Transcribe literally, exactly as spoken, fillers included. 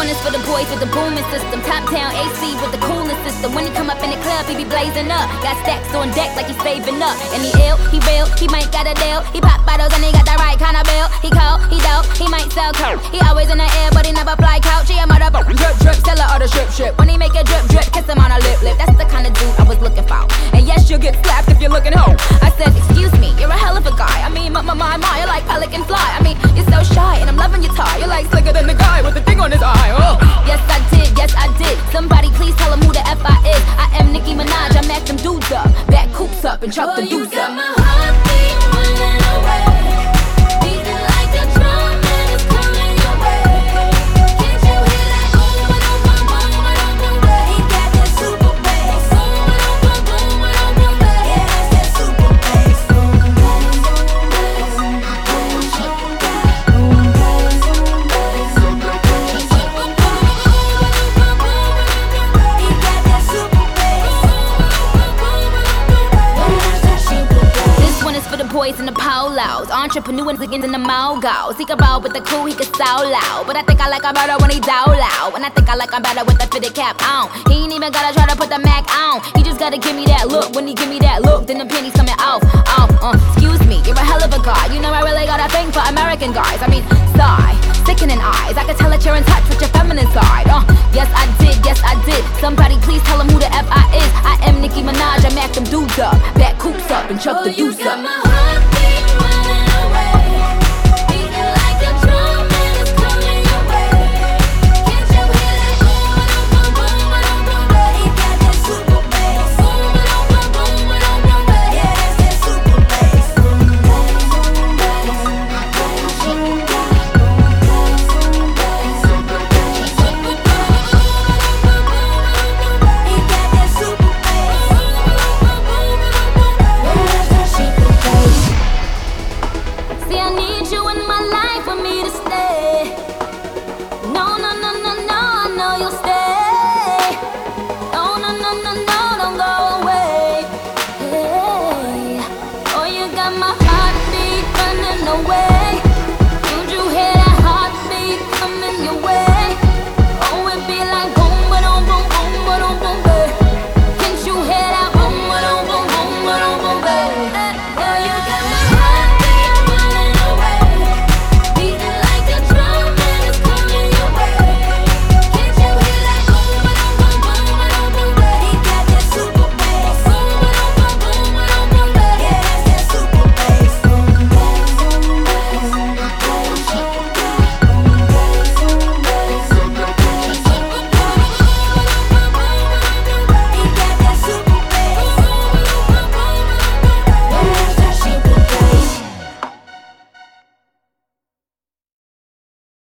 one is for the boys with the booming system. Top down A C with the coolest system. When he come up in the club, he be blazing up. Got stacks on deck like he's saving up. And he ill, he real, he might got a deal. He pop bottles and he got the right kind of bill. He cold, he dope, he might sell coke. He always in the air, but he never fly couch. He a mother drip drip, seller or the strip strip. When he make a drip drip, kiss him on a lip lip. That's the kind of dude I was looking for. And yes, you'll get slapped if you're looking home. I said, excuse me, you're a hell of a guy. I mean, my my my, my you're like pelican fly. I mean, you're so shy and I'm loving your tie. You're like slicker than the guy with the thing on his eye. Oh. Yes, I did, yes, I did. Somebody please tell him who the F I is. I am Nicki Minaj, I mack them dudes up. Back coops up and chuck the dudes up. My heartbeat running away, beating like a drum and it's coming your way. Can't you hear that boom, boom, boom, boom, boom, boom, boom? He got that super bass. Boom, boom, boom, boom, boom, boom, boom. Yeah, that's that super bass. Boom, bass, boom, bass, boom, bass, boom, bass, boom, bass, boom, bass. He got that super bass. This one is for the boys in the polos, entrepreneurs again in the mogos. He can roll with the crew, he can sound loud, but I think I like him better when he down loud. And I think I like him better with the fitted cap on. He ain't even gotta try to put the Mac on. He just gotta give me that look. When he give me that look, then the pennies coming off, off. Uh, excuse me, you're a hell of a guy. You know I really got a thing for American guys. I mean, sigh, sickening eyes. I can tell that you're in touch with your feminine side. Uh, yes I did, yes I did. Somebody please tell him who the F I is. I am Nicki Minaj, I mack them dudes up. Back coops up and chuck the You deuce got up. my